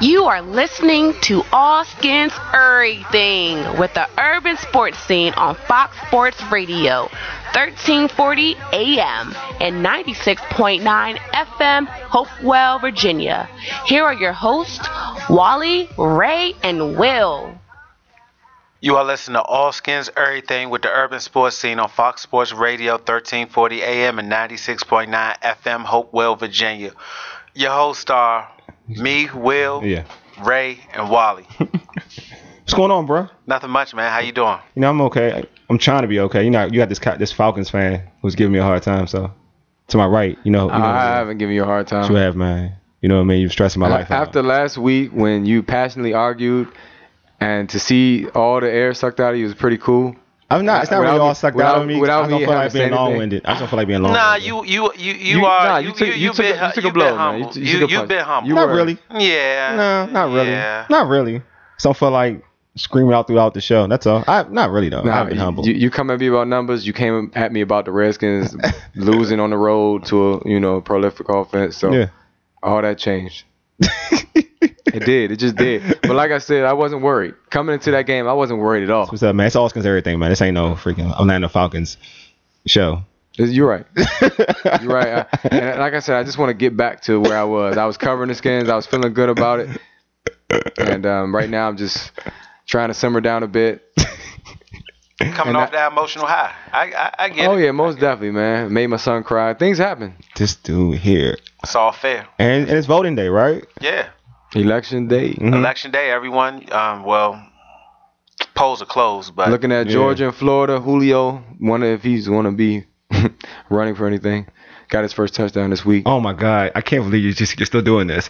You are listening to All Skins Everything with the urban sports scene on Fox Sports Radio, 1340 AM and 96.9 FM, Hopewell, Virginia. Here are your hosts, Wally, Ray, and Will. You are listening to All Skins Everything with the urban sports scene on Fox Sports Radio, 1340 AM and 96.9 FM, Hopewell, Virginia. Your hosts are me, Will, Ray, and Wally. What's going on, bro? Nothing much, man. How you doing? You know, I'm okay. I'm trying to be okay. You know, you got this Falcons fan who's giving me a hard time. So, to my right, you know. I haven't given you a hard time. You have, man. You know what I mean? You're stressing my life out. After last week when you passionately argued and to see all the air sucked out of you was pretty cool. It's not really all sucked out of me. I don't feel like being long-winded. I don't feel like being long-winded. Nah, you took a blow, man. You've been humble. Not really. Yeah. No, not really. Yeah. Not really. So I feel like screaming out throughout the show. That's all. Not really, though. I've been humble. You come at me about numbers. You came at me about the Redskins losing on the road to a prolific offense. So all that changed. It did. It just did. But like I said, I wasn't worried. Coming into that game, I wasn't worried at all. What's up, man? It's all Skins Everything, man. This ain't no freaking Orlando Falcons show. You're right. You're right. And like I said, I just want to get back to where I was. I was covering the Skins. I was feeling good about it. And right now, I'm just trying to simmer down a bit. Coming off that emotional high. I get it. Oh, yeah, most definitely, man. Made my son cry. Things happen. This dude here. It's all fair. And it's voting day, right? Yeah. Election day. Mm-hmm. Election day, everyone. Polls are closed, but looking at Georgia and Florida, Julio, wonder if he's going to be running for anything. Got his first touchdown this week. Oh my God, I can't believe you're still doing this.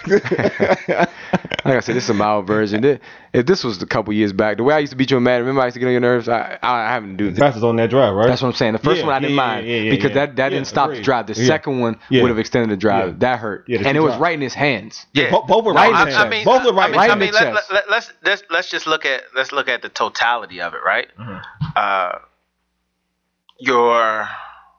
Like I said, this is a mild version. If this was a couple years back, the way I used to beat you in Madden, remember I used to get on your nerves? I haven't do that. That was on that drive, right? That's what I'm saying. The first one I didn't mind because that didn't stop the drive. The second one would have extended the drive. Yeah. That hurt. Yeah, and it was right in his hands. Yeah, both were right in his hands. Both were right in his chest. Let's just look at the totality of it, right? Mm-hmm. Your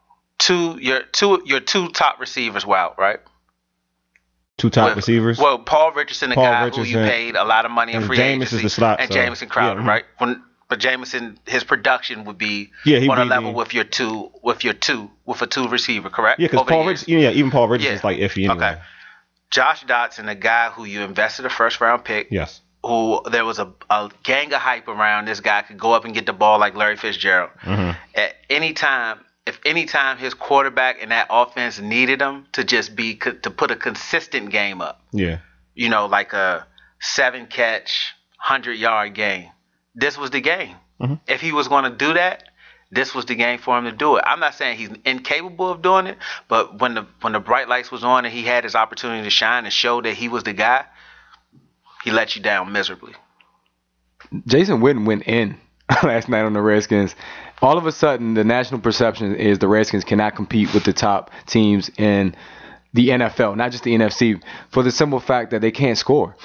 two top receivers were out, right? Two top receivers. Well, Paul Richardson, who you paid a lot of money in free agency, Jamison Crowder, right? But Jamison, his production would be on a level with a two receiver, correct? Yeah, because Paul Richardson, even Paul Richardson's like iffy anyway. Okay. Josh Dotson, a guy who you invested a first round pick. Yes. Who there was a gang of hype around this guy could go up and get the ball like Larry Fitzgerald. Mm-hmm. At any time. If any time his quarterback and that offense needed him to to put a consistent game up, like a 7-catch, 100-yard game, this was the game. Mm-hmm. If he was going to do that, this was the game for him to do it. I'm not saying he's incapable of doing it, but when the bright lights was on and he had his opportunity to shine and show that he was the guy, he let you down miserably. Jason Witten went in last night on the Redskins. All of a sudden, the national perception is the Redskins cannot compete with the top teams in the NFL, not just the NFC, for the simple fact that they can't score.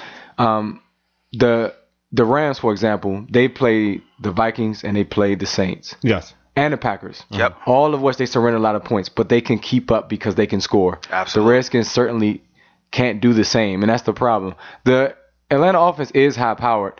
The Rams, for example, they play the Vikings and they play the Saints. Yes. And the Packers. Yep. All of which they surrender a lot of points, but they can keep up because they can score. Absolutely. The Redskins certainly can't do the same, and that's the problem. The Atlanta offense is high-powered,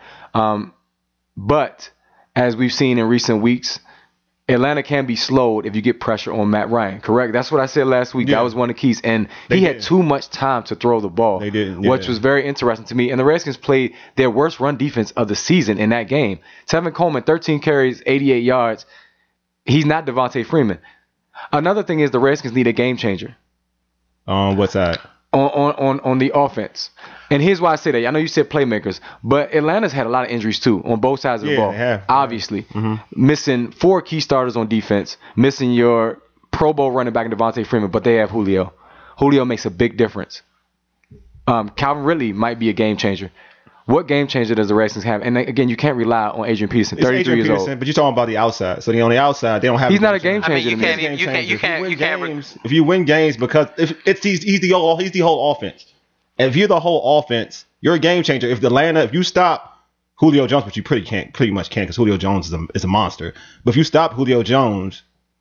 but as we've seen in recent weeks, Atlanta can be slowed if you get pressure on Matt Ryan, correct? That's what I said last week. Yeah. That was one of the keys. And he had too much time to throw the ball, which was very interesting to me. And the Redskins played their worst run defense of the season in that game. Tevin Coleman, 13 carries, 88 yards. He's not Devontae Freeman. Another thing is the Redskins need a game changer. What's that? On the offense. And here's why I say that. I know you said playmakers, but Atlanta's had a lot of injuries too on both sides of the ball. They have. Obviously. Mm-hmm. Missing 4 key starters on defense, missing your Pro Bowl running back Devontae Freeman, but they have Julio. Julio makes a big difference. Calvin Ridley might be a game changer. What game changer does the Redskins have? And again, you can't rely on Adrian Peterson, 33 years old. But you're talking about the outside. So on the outside, they don't have. He's not a game changer. You can't. If you win games, because he's the whole offense. If you're the whole offense, you're a game changer. If you stop Julio Jones, which you pretty much can't, because Julio Jones is a monster. But if you stop Julio Jones,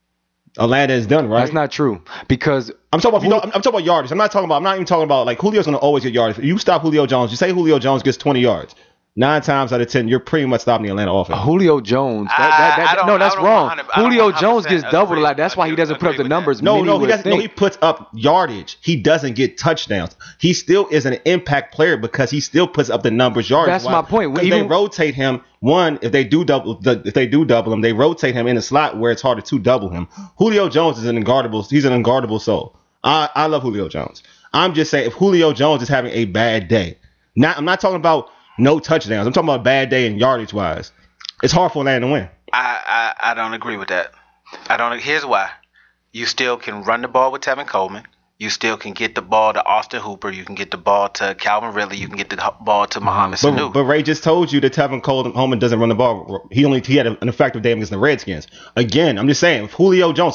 Atlanta is done, right? That's not true because I'm talking about I'm talking about yardage. I'm not even talking about like Julio's gonna always get yardage. If you stop Julio Jones, you say Julio Jones gets 20 yards. 9 times out of 10, you're pretty much stopping the Atlanta offense. Julio Jones. That's wrong. Julio Jones gets doubled a lot. That's why he doesn't put up the numbers. No, he doesn't. No, he puts up yardage. He doesn't get touchdowns. He still is an impact player because he still puts up the numbers yardage. That's my point. Because they rotate him. One, if they do double him, they rotate him in the slot where it's harder to double him. Julio Jones is an unguardable soul. I love Julio Jones. I'm just saying if Julio Jones is having a bad day, I'm not talking about no touchdowns. I'm talking about a bad day and yardage wise. It's hard for Atlanta to win. I don't agree with that. Here's why. You still can run the ball with Tevin Coleman. You still can get the ball to Austin Hooper. You can get the ball to Calvin Ridley. You can get the ball to Mohamed Sanu. But Ray just told you that Tevin Coleman doesn't run the ball. He had an effective day against the Redskins. Again, I'm just saying, if Julio Jones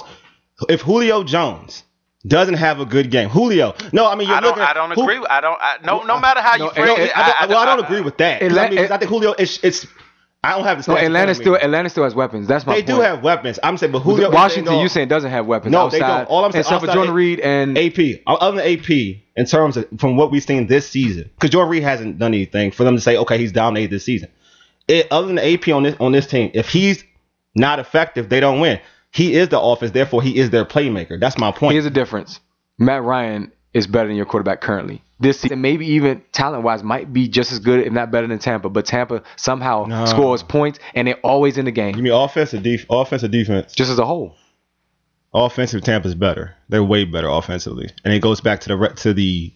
doesn't have a good game, Julio. No, I mean I don't agree. No matter how you frame it. I don't agree with that. I think Julio. I don't have the stats. Atlanta still has weapons. That's my point. They do have weapons. I'm saying, but Julio. Washington, you saying doesn't have weapons? No, they don't. All I'm saying, except for Jordan Reed and AP. Other than AP, in terms of from what we've seen this season, because Jordan Reed hasn't done anything for them to say, okay, he's dominated this season. Other than AP on this team, if he's not effective, they don't win. He is the offense, therefore he is their playmaker. That's my point. Here's the difference. Matt Ryan is better than your quarterback currently. This season, maybe even talent-wise, might be just as good, if not better than Tampa. But Tampa somehow scores points, and they're always in the game. You mean offense or defense? Just as a whole. Offensive, Tampa's better. They're way better offensively, and it goes back to the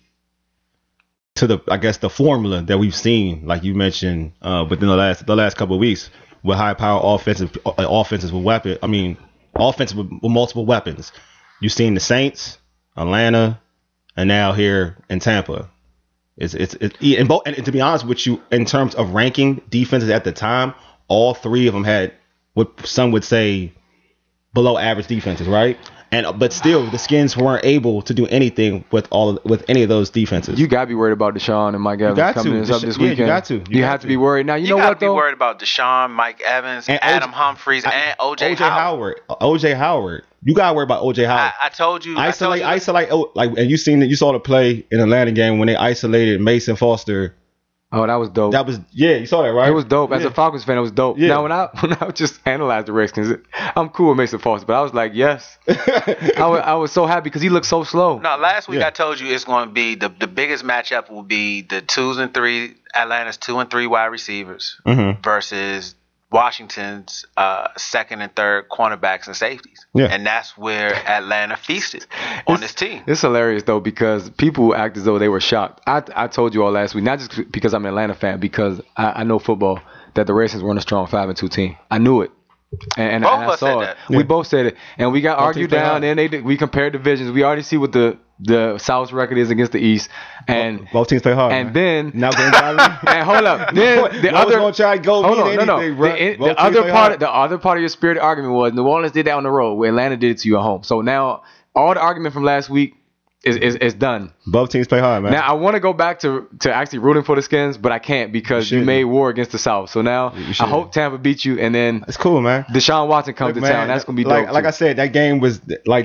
I guess the formula that we've seen, like you mentioned, within the last couple of weeks, with high-power offenses with weapons. I mean, offense with multiple weapons. You've seen the Saints, Atlanta, and now here in Tampa. And to be honest with you, in terms of ranking defenses at the time, all three of them had what some would say below average defenses, right? But still, the Skins weren't able to do anything with any of those defenses. You gotta be worried about Deshaun and Mike Evans coming up this weekend. You got to. You have to be worried. Now you know what though? You gotta be worried about Deshaun, Mike Evans, and Adam Humphries, and OJ Howard. OJ Howard. You gotta worry about OJ Howard. I told you. Isolate. And you saw the play in the Atlanta game when they isolated Mason Foster. Oh, that was dope. You saw that, right? It was dope. As a Falcons fan, it was dope. Yeah. Now, when I just analyzed the Redskins, I'm cool with Mason Foster, but I was like, yes. I was so happy because he looked so slow. No, last week I told you it's going to be the biggest matchup will be the Atlanta's 2 and 3 wide receivers versus Washington's second and third cornerbacks and safeties. Yeah. And that's where Atlanta feasted on this team. It's hilarious, though, because people act as though they were shocked. I told you all last week, not just because I'm an Atlanta fan, because I know football, that the Redskins weren't a strong 5-2 team. I knew it. And I saw it. We both said it. And we got argued down, and we compared divisions. We already see what the South's record is against the East. And both teams play hard. And then now and hold up. Then the other gonna try to go the other part of your spirit argument was New Orleans did that on the road, where Atlanta did it to you at home. So now all the argument from last week is done. Both teams play hard, man. Now I want to go back to actually rooting for the Skins, but I can't because you made war against the South. So now I hope Tampa beat you, and then it's cool, man. Deshaun Watson comes to town. That's gonna be dope. Like I said, that game was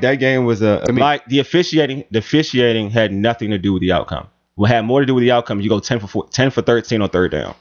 the officiating had nothing to do with the outcome. What had more to do with the outcome, you go 10 for 13 on third down.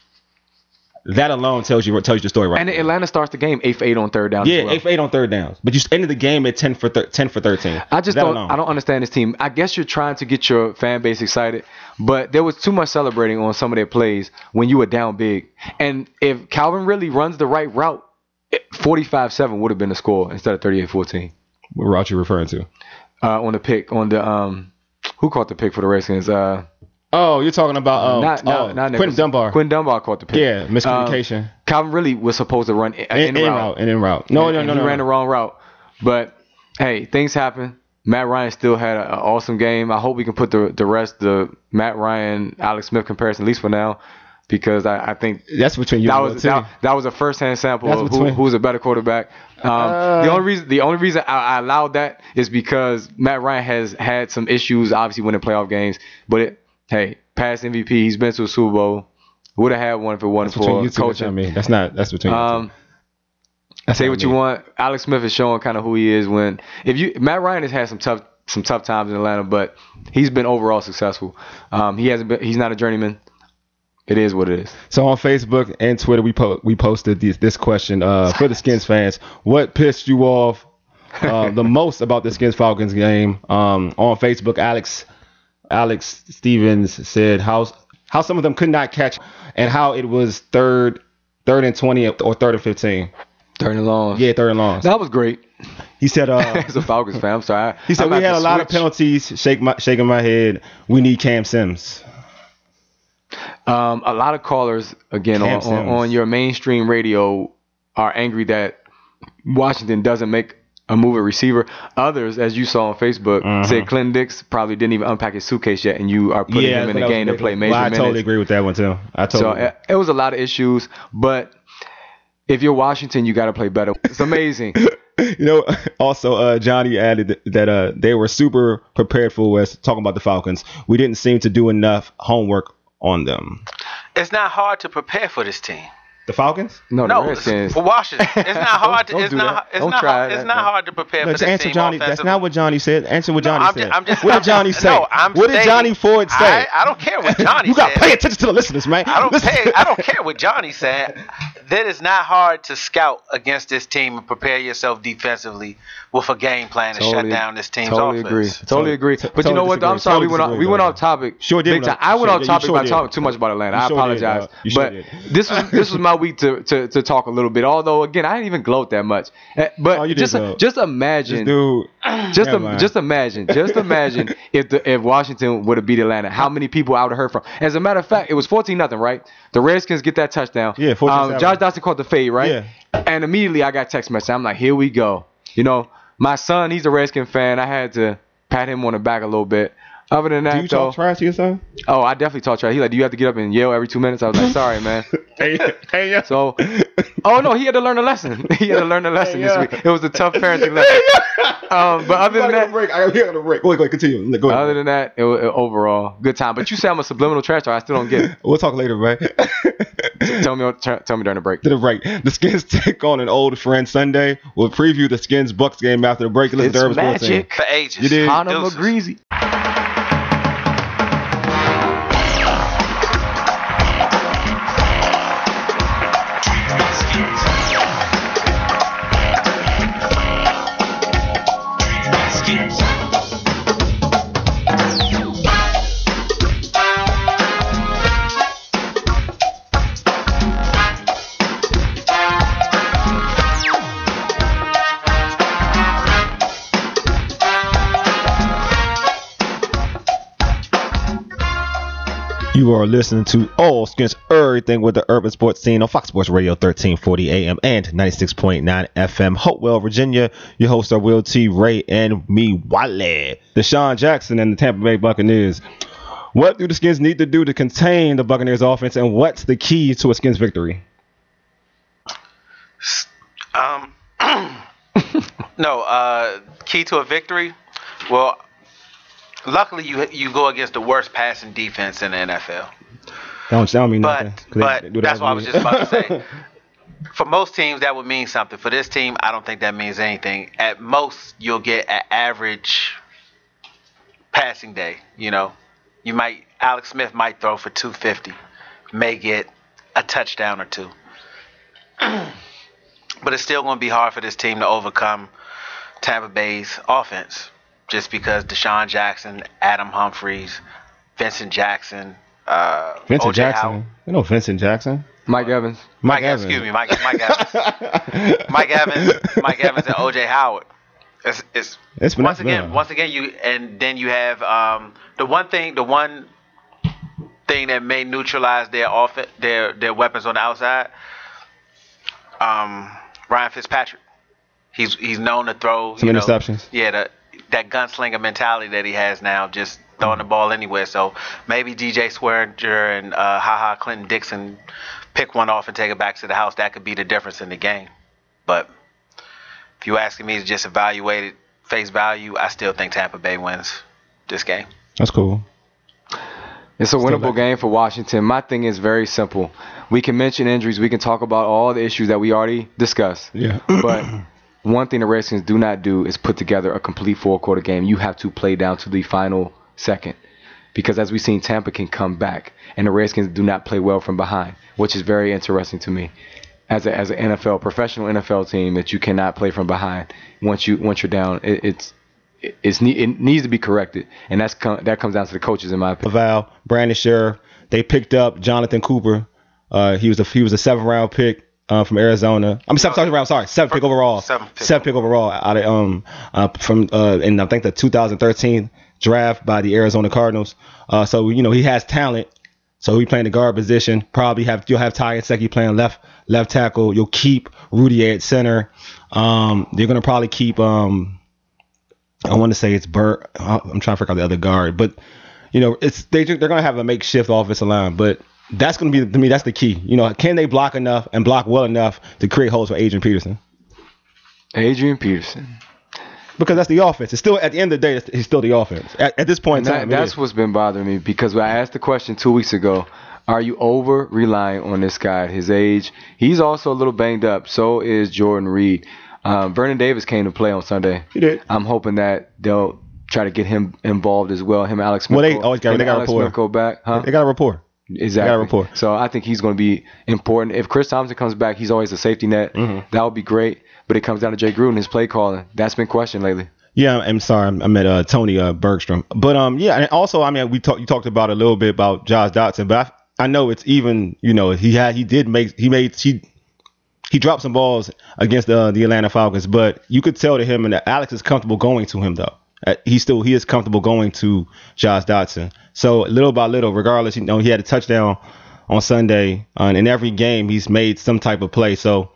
That alone tells you the story right. And Atlanta starts the game 8 for 8 on third down. Yeah, 8 for 8 on third downs. But you ended the game at 10 for 13. I don't understand this team. I guess you're trying to get your fan base excited, but there was too much celebrating on some of their plays when you were down big. And if Calvin Ridley runs the right route, 45-7 would have been the score instead of 38-14. What route you referring to? On the pick, who caught the pick for the Redskins? You're talking about not Quentin Dunbar. Quentin Dunbar caught the pick. Yeah, miscommunication. Calvin Ridley was supposed to run in route. No. He ran the wrong route. But hey, things happen. Matt Ryan still had an awesome game. I hope we can put the Matt Ryan Alex Smith comparison at least for now, because I think that's between you. That was a first-hand sample of who's a better quarterback. The only reason I allowed that is because Matt Ryan has had some issues, obviously winning playoff games, but hey, past MVP, he's been to a Super Bowl. Would have had one if it wasn't for coaching. That's between you two. Say what you want. Alex Smith is showing kind of who he is. Matt Ryan has had some tough times in Atlanta, but he's been overall successful. He's not a journeyman. It is what it is. So on Facebook and Twitter, we posted this question for the Skins fans. What pissed you off the most about the Skins Falcons game? On Facebook, Alex Stevens said how some of them could not catch and how it was third and 20 or third and 15. Third and long. Yeah, third and long. That was great. He said, as a Falcons fan, I'm sorry. He said, we had a lot of penalties. Shaking my head. We need Cam Sims. A lot of callers, again, on your mainstream radio are angry that Washington doesn't make a move at receiver. Others, as you saw on Facebook, said Clinton Dix probably didn't even unpack his suitcase yet, and you are putting him in the game to play major minutes. I totally agree with that one, too. It was a lot of issues, but if you're Washington, you got to play better. It's amazing. Also, Johnny added that they were super prepared for us. Talking about the Falcons, we didn't seem to do enough homework on them. It's not hard to prepare for this team. The Falcons? No, for Washington. It's not hard. It's not hard to prepare for this team. Johnny, that's not what Johnny said. Answer what Johnny said. What did Johnny say? What did Johnny Ford say? I don't care what Johnny said. You got to pay attention to the listeners, man. I don't care what Johnny said. That is not hard to scout against this team and prepare yourself defensively with a game plan to shut down this team's offense. Totally agree. But you know what? I'm sorry. We went off topic. Sure did. I went off topic by talking too much about Atlanta. I apologize. But this was my week to talk a little bit. Although again, I didn't even gloat that much. But just imagine, just imagine if Washington would have beat Atlanta, how many people I would have heard from. As a matter of fact, it was 14-0, right? The Redskins get that touchdown. Yeah, 14-7. Josh Dawson caught the fade, right? Yeah. And immediately I got text message. I'm like, here we go. My son, he's a Redskin fan. I had to pat him on the back a little bit. Other than that, do you talk trash to your son? Oh, I definitely talk trash. He's like, do you have to get up and yell every 2 minutes? I was like, sorry, man. Hey. So, no, he had to learn a lesson. This week. It was a tough parenting lesson. But other than that, I got a break. Go ahead, continue. Go ahead. Other than that, it was overall good time. But you say I'm a subliminal trash talker. I still don't get it. We'll talk later, man. Tell me during the break. The Skins take on an old friend Sunday. We'll preview the Skins Bucks game after the break. Listen to Urban Sports magic for ages. You did. Conor McGreasy. You are listening to All Skins Everything with the Urban Sports Scene on Fox Sports Radio 1340 AM and 96.9 FM. Hopewell, Virginia. Your hosts are Will T. Ray and me, Wale. Deshaun Jackson and the Tampa Bay Buccaneers. What do the Skins need to do to contain the Buccaneers offense, and what's the key to a Skins victory? Key to a victory? Well, luckily, you go against the worst passing defense in the NFL. Don't mean nothing. But that's what I was just about to say. For most teams, that would mean something. For this team, I don't think that means anything. At most, you'll get an average passing day. Alex Smith might throw for 250, may get a touchdown or two. But it's still going to be hard for this team to overcome Tampa Bay's offense. Just because Deshaun Jackson, Adam Humphries, Vincent Jackson, Vincent OJ Jackson. Howard. You know Vincent Jackson. Mike Evans. Mike Evans. Excuse me, Mike Evans. Mike Evans and OJ Howard. It's once again you have the one thing that may neutralize their weapons on the outside. Ryan Fitzpatrick. He's known to throw some interceptions. That gunslinger mentality that he has now, just throwing the ball anywhere. So maybe DJ Swearinger and Clinton Dixon pick one off and take it back to the house. That could be the difference in the game. But if you're asking me to just evaluate it face value, I still think Tampa Bay wins this game. That's cool. It's a winnable game for Washington. My thing is very simple. We can mention injuries. We can talk about all the issues that we already discussed. Yeah. But one thing the Redskins do not do is put together a complete four-quarter game. You have to play down to the final second. Because as we've seen, Tampa can come back. And the Redskins do not play well from behind, which is very interesting to me. As an NFL, professional NFL team, that you cannot play from behind once you're down. It needs to be corrected, and that comes down to the coaches, in my opinion. Val, Brandon Sheriff, they picked up Jonathan Cooper. He was a 7th-round pick from Arizona. Seventh pick overall. Seventh pick overall out of from in I think the 2013 draft by the Arizona Cardinals. So he has talent. So he playing the guard position. You'll have Ty Secchi playing left tackle. You'll keep Rudy at center. You're gonna probably keep I want to say it's Burt. I'm trying to figure out the other guard, but they're gonna have a makeshift offensive line. But that's gonna be, to me, that's the key. Can they block enough and block well enough to create holes for Adrian Peterson? Because that's the offense. It's still, at the end of the day, he's still the offense. At this point in time. That's what's been bothering me, because when I asked the question 2 weeks ago, are you over-relying on this guy at his age? He's also a little banged up. So is Jordan Reed. Vernon Davis came to play on Sunday. He did. I'm hoping that they'll try to get him involved as well. Him and Alex Smith. Well, they always got a rapport. Back, huh? They got a rapport. Exactly. They got a rapport. So I think he's going to be important. If Chris Thompson comes back, he's always a safety net. Mm-hmm. That would be great. But it comes down to Jay Gruden, his play calling. That's been questioned lately. Yeah, I'm sorry. I met Tony Bergstrom. But yeah, and also, you talked about a little bit about Josh Dotson, but I know it's even, he dropped some balls against the Atlanta Falcons, but you could tell to him, and that Alex is comfortable going to him though. He is comfortable going to Josh Dotson. So little by little, regardless, he had a touchdown on Sunday, and in every game he's made some type of play. So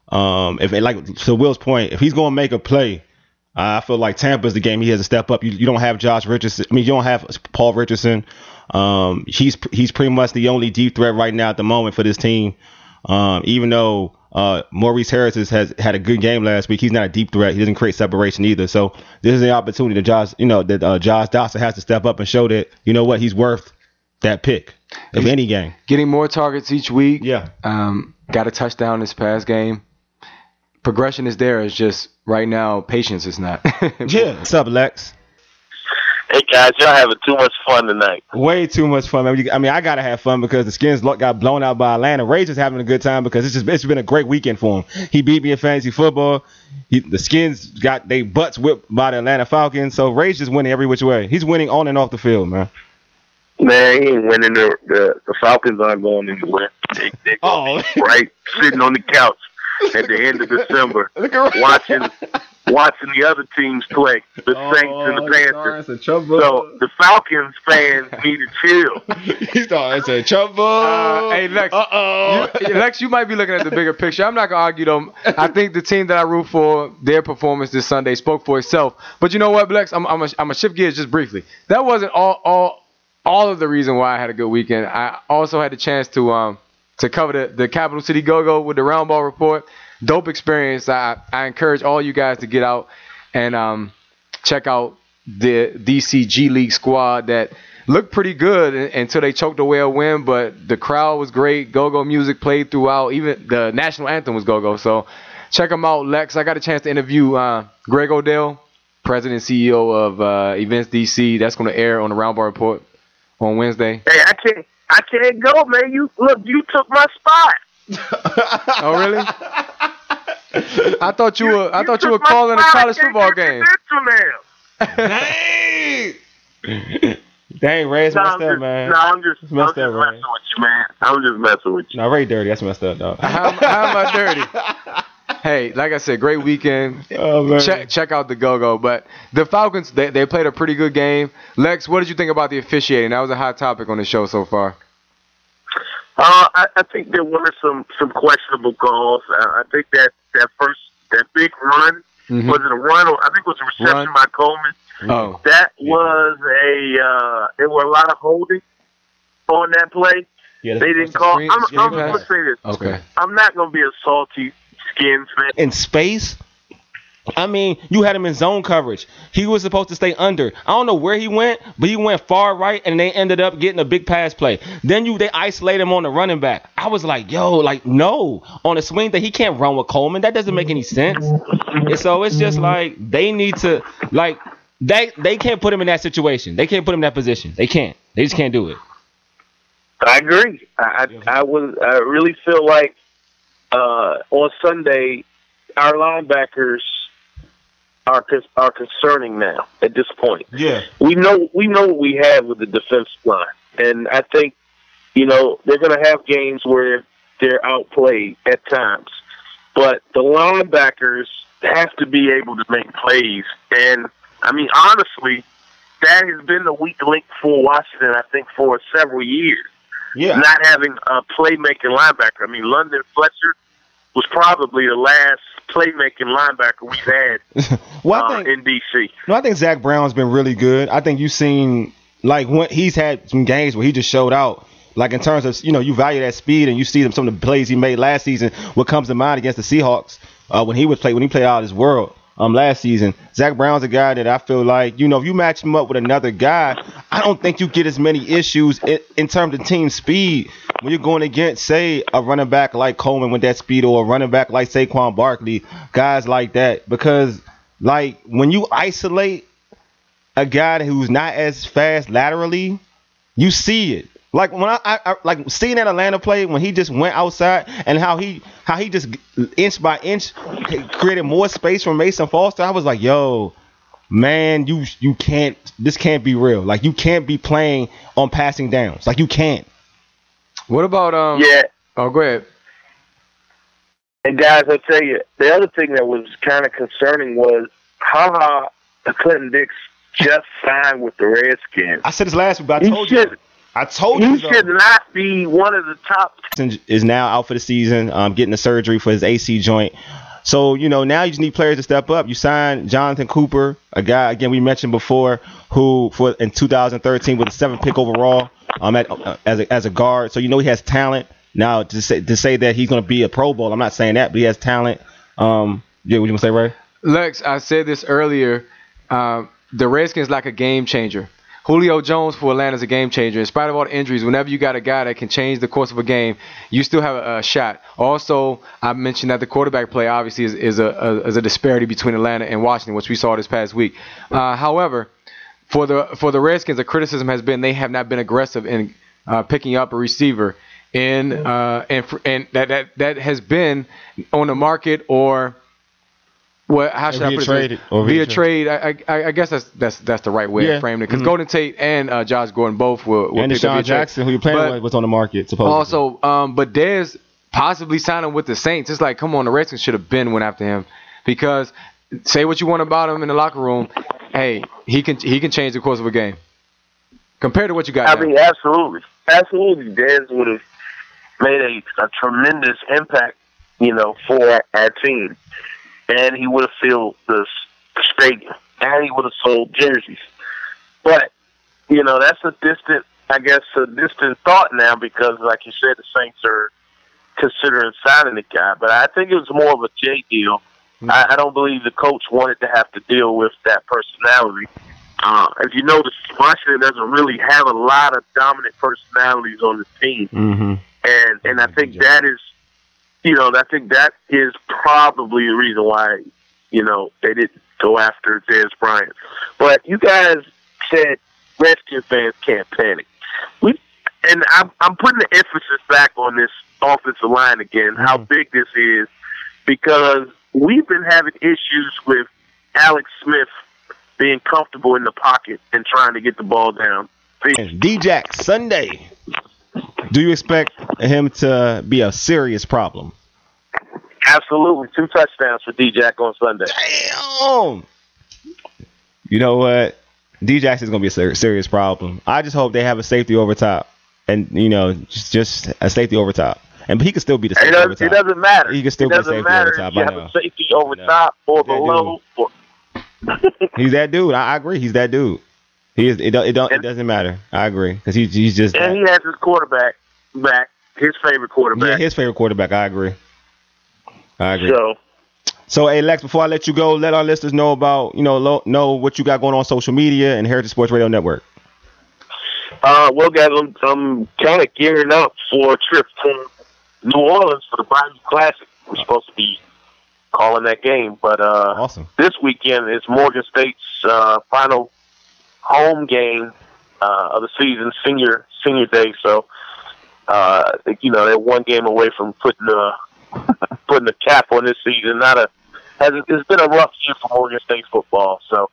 to Will's point, if he's going to make a play, I feel like Tampa's the game he has to step up. You don't have Josh Richardson. You don't have Paul Richardson. He's pretty much the only deep threat right now at the moment for this team. Even though Maurice Harris has had a good game last week, he's not a deep threat. He doesn't create separation either. So this is the opportunity that Josh Dotson has to step up and show that, he's worth that pick of any game. Getting more targets each week. Yeah. Got a touchdown this past game. Progression is there. It's just right now patience is not. Yeah. What's up, Lex? Hey guys, y'all having too much fun tonight. Way too much fun, man. I gotta have fun because the Skins got blown out by Atlanta. Rage is having a good time because it's been a great weekend for him. He beat me in fantasy football. The Skins got their butts whipped by the Atlanta Falcons. So Rage is winning every which way. He's winning on and off the field, man. Man, he ain't winning. The Falcons aren't going anywhere. They're going to be right sitting on the couch at the end of December watching the other teams play, the Saints and the Panthers. So the Falcons fans need to chill. He started saying trouble. Hey, Lex. Lex, you might be looking at the bigger picture. I'm not going to argue, though. I think the team that I root for, their performance this Sunday spoke for itself. But you know what, Lex? I'm going to shift gears just briefly. That wasn't all of the reason why I had a good weekend. I also had the chance to cover the Capital City Go-Go with the Round Ball Report. Dope experience. I encourage all you guys to get out and check out the DC G League squad that looked pretty good until they choked away a win, but the crowd was great. Go-Go music played throughout. Even the national anthem was Go-Go. So check them out, Lex. I got a chance to interview Greg Odell, President and CEO of Events DC. That's going to air on the Round Ball Report on Wednesday. Hey, I can't go, man. You took my spot. Oh, really? I thought you were calling a college football game. Dang, Ray's messed up, man. No, I'm just messing with you, man. I'm just messing with you. No, Ray dirty. That's messed up, dog. How am I dirty? Hey, like I said, great weekend. Oh, man. Check out the Go-Go. But the Falcons, they played a pretty good game. Lex, what did you think about the officiating? That was a hot topic on the show so far. I think there were some questionable calls. I think that big run, was it a run or I think it was a reception by Coleman. Oh. That was there were a lot of holding on that play. Yeah, they didn't call. I'm going to say this. Okay. I'm not going to be a salty Skins fan. In space? I mean, you had him in zone coverage. He was supposed to stay under. I don't know where he went, but he went far right, and they ended up getting a big pass play. Then they isolate him on the running back. I was like, yo, like, no. On a swing that he can't run with Coleman. That doesn't make any sense. And so it's just like they need to, like, they can't put him in that situation. They can't put him in that position. They can't. They just can't do it. I agree. I really feel like on Sunday, our linebackers are concerning now at this point. Yeah, we know what we have with the defensive line, and I think they're going to have games where they're outplayed at times, but the linebackers have to be able to make plays. And I mean, honestly, that has been the weak link for Washington, I think, for several years. Yeah, not having a playmaking linebacker. I mean, London Fletcher was probably the last playmaking linebacker we've had in D.C. No, I think Zach Brown's been really good. I think you've seen, like, when he's had some games where he just showed out. Like, in terms of, you value that speed, and you see some of the plays he made last season. What comes to mind against the Seahawks when he played out of his world last season. Zach Brown's a guy that I feel like, if you match him up with another guy, I don't think you get as many issues in terms of team speed when you're going against, say, a running back like Coleman with that speed, or a running back like Saquon Barkley, guys like that. Because, like, when you isolate a guy who's not as fast laterally, you see it. Like, when I like seeing that Atlanta play when he just went outside, and how he just inch by inch created more space for Mason Foster. I was like, yo, man, you can't. This can't be real. Like, you can't be playing on passing downs. Like, you can't. What about Yeah. Oh, go ahead. And guys, I'll tell you, the other thing that was kind of concerning was how Clinton Dix just signed with the Redskins. I said this last week, but I told you. He should not be one of the top. Is now out for the season, getting the surgery for his AC joint. So, now you just need players to step up. You signed Jonathan Cooper, a guy, again, we mentioned before, who in 2013 with a 7th pick overall as a guard. So, he has talent. Now, to say that he's going to be a Pro Bowl, I'm not saying that, but he has talent. Yeah, what you going to say, Ray? Lex, I said this earlier. The Redskins like a game changer. Julio Jones for Atlanta is a game changer. In spite of all the injuries, whenever you got a guy that can change the course of a game, you still have a shot. Also, I mentioned that the quarterback play obviously is a disparity between Atlanta and Washington, which we saw this past week. However, for the Redskins, the criticism has been they have not been aggressive in picking up a receiver, and that has been on the market or. Well, how should I put it? Via trade. I guess that's the right way of framing it. Because Golden Tate and Josh Gordon both will and Deshaun Jackson, who you're playing with, was on the market, supposedly. Also, but Dez possibly signing with the Saints. It's like, come on, the Redskins should have been went after him. Because say what you want about him in the locker room, hey, he can change the course of a game. Compared to what you got now. I mean, absolutely. Dez would have made a tremendous impact, for our team. And he would have filled the stadium, and he would have sold jerseys. But, that's a distant thought now, because, like you said, the Saints are considering signing the guy. But I think it was more of a J deal. Mm-hmm. I don't believe the coach wanted to have to deal with that personality. As you notice, Washington doesn't really have a lot of dominant personalities on the team. Mm-hmm. And I think that is, I think that is probably the reason why, they didn't go after Dez Bryant. But you guys said Redskins fans can't panic. I'm putting the emphasis back on this offensive line again, how big this is, because we've been having issues with Alex Smith being comfortable in the pocket and trying to get the ball down. D-Jack, Sunday. Do you expect him to be a serious problem? Absolutely. 2 touchdowns for D-Jack on Sunday. Damn! You know what? D-Jack is going to be a serious problem. I just hope they have a safety over top. And, just a safety over top. And he can still be the safety over top. It doesn't matter. He can still be the safety over top. You have a safety over top or below. He's that dude. I agree. He's that dude. He is. It doesn't matter. I agree, because he's just. And he has his quarterback back. His favorite quarterback. Yeah, his favorite quarterback. I agree. So, So, hey, Lex, before I let you go, let our listeners know about, know what you got going on social media and Heritage Sports Radio Network. Well, guys, I'm kind of gearing up for a trip to New Orleans for the Bayou Classic. We're supposed to be calling that game, but awesome. This weekend is Morgan State's final home game of the season, senior day. So, they're one game away from putting the cap on this season. It's been a rough year for Morgan State football. So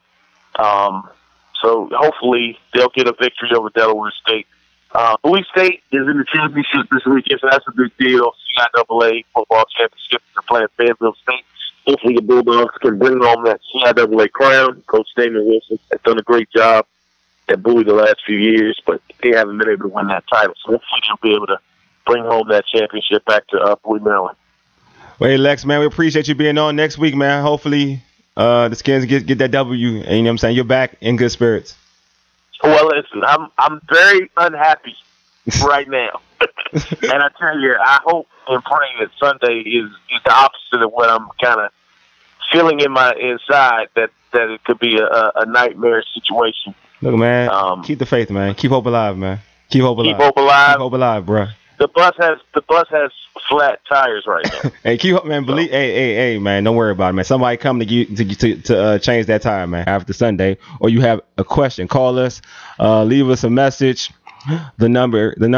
hopefully they'll get a victory over Delaware State. Bowie State is in the championship this weekend, so that's a big deal. CIAA football championship. They're playing Fayetteville State. Hopefully the Bulldogs can bring home that CIAA crown. Coach Damon Wilson has done a great job at Bowie the last few years, but they haven't been able to win that title. So hopefully they'll be able to bring home that championship back to Bowie, Maryland. Well, hey, Lex, man, we appreciate you being on next week, man. Hopefully the Skins get that W, and you know what I'm saying? You're back in good spirits. Well, listen, I'm very unhappy right now. And I tell you, I hope and pray that Sunday is the opposite of what I'm kind of feeling in my inside, that it could be a nightmare situation. Look, man, keep the faith, man. Keep hope alive, man. Keep hope alive. Keep hope alive. Keep hope alive, bro. The bus has flat tires right now. Hey, keep up, man. Believe, hey, man. Don't worry about it, man. Somebody come to change that tire, man, after Sunday. Or you have a question, call us, leave us a message. The number is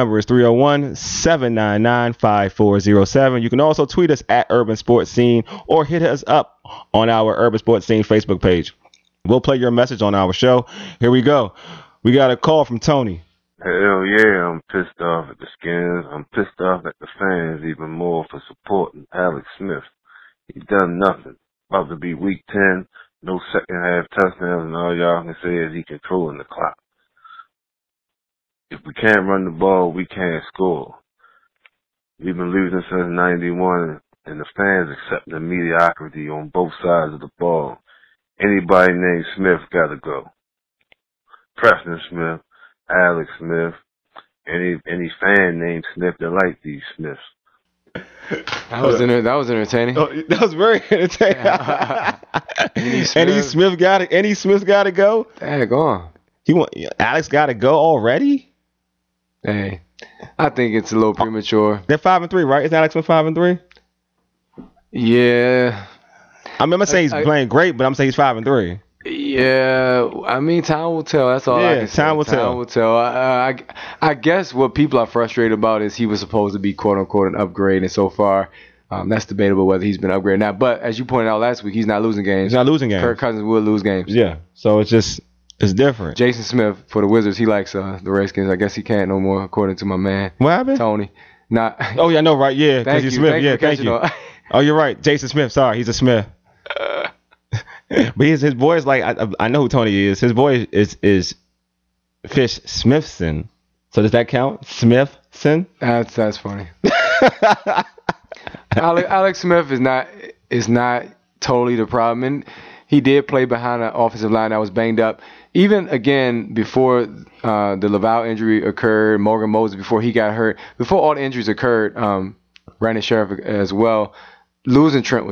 301-799-5407. You can also tweet us at Urban Sports Scene or hit us up on our Urban Sports Scene Facebook page. We'll play your message on our show. Here we go. We got a call from Tony. Hell yeah, I'm pissed off at the Skins. I'm pissed off at the fans even more for supporting Alex Smith. He done nothing. About to be week 10, no second half touchdowns, and all y'all can say is he controlling the clock. If we can't run the ball, we can't score. We've been losing since 91, and the fans accept the mediocrity on both sides of the ball. Anybody named Smith gotta go. Preston Smith, Alex Smith, any fan named Smith that like these Smiths. That was entertaining. Oh, that was very entertaining. Any Smith got it. Any Smith got to go. Dang, go on. Alex got to go already. Hey, I think it's a little premature. They're 5-3, right? Is Alex Smith 5-3? Yeah. I'm not saying he's playing great, but I'm saying he's 5-3. Yeah, I mean, time will tell. That's all I can say. Time will tell. I guess what people are frustrated about is he was supposed to be, quote-unquote, an upgrade, and so far, that's debatable whether he's been upgraded now. But as you pointed out last week, he's not losing games. He's not losing games. Kirk Cousins will lose games. Yeah, so it's different. Jason Smith, for the Wizards, he likes the Redskins. I guess he can't no more, according to my man. What happened? Tony. Oh, yeah, I know, right? Yeah, because he's Smith. Thank you. Oh, you're right. Jason Smith. Sorry, he's a Smith. But his boy is like, I know who Tony is. His boy is Fish Smithson. So does that count? Smithson? That's funny. Alex Smith is not totally the problem. And he did play behind an offensive line that was banged up. Even again before the Laval injury occurred, Morgan Moses before he got hurt, before all the injuries occurred, Brandon Sheriff as well, losing Trent was